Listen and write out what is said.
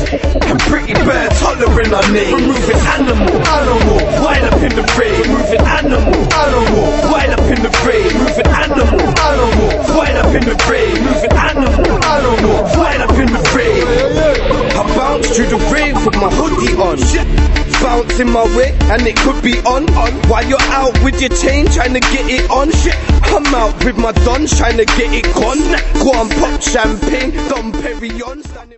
And pretty bird hollering our name. We're moving animal, animal, wild up in the rain. We're moving animal, animal, wild up in the rain. Moving animal, animal, wild up in the rain. Moving animal, animal, wild up in the rain. I bounce through the rain with my hoodie on. Bouncing my way and it could be on. While you're out with your chain trying to get it on. I'm out with my dons trying to get it gone. Go on, pop champagne, Dom Perignon.